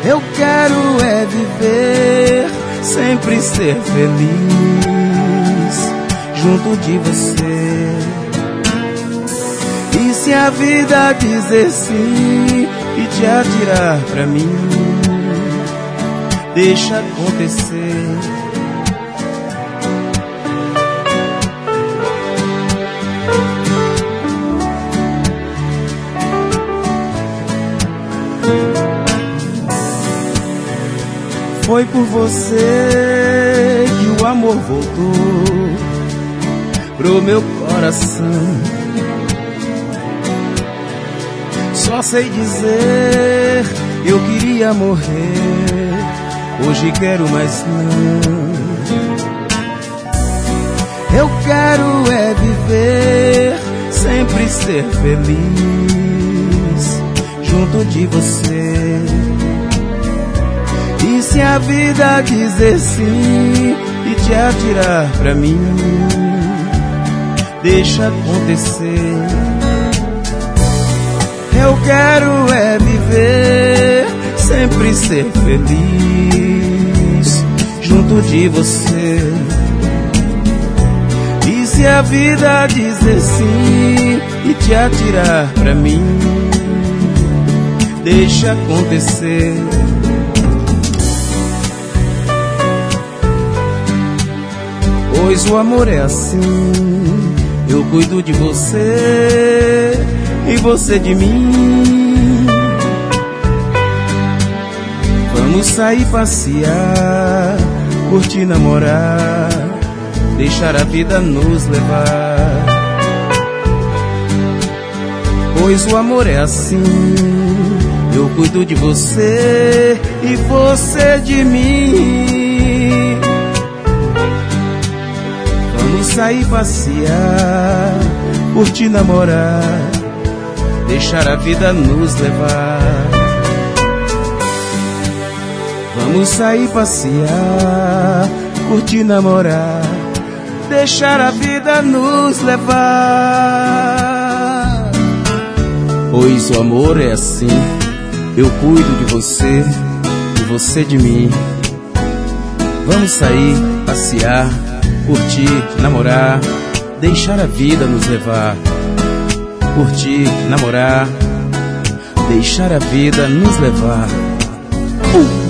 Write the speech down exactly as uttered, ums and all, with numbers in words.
Eu quero é viver, sempre ser feliz junto de você. E se a vida dizer sim e te atirar pra mim, deixa acontecer. Foi por você que o amor voltou pro meu coração. Só sei dizer, eu queria morrer, hoje quero, mas não. Eu quero é viver, sempre ser feliz junto de você. E se a vida dizer sim e te atirar pra mim, deixa acontecer. Eu quero é viver, sempre ser feliz junto de você. E se a vida dizer sim e te atirar pra mim, deixa acontecer. Pois o amor é assim, eu cuido de você e você de mim. Vamos sair passear, curtir, namorar, deixar a vida nos levar. Pois o amor é assim, eu cuido de você e você de mim. Vamos sair passear, curtir, namorar, deixar a vida nos levar. Vamos sair passear, curtir, namorar, deixar a vida nos levar. Pois o amor é assim, eu cuido de você e você de mim. Vamos sair passear, curtir, namorar, deixar a vida nos levar. Curtir, namorar, deixar a vida nos levar. uh!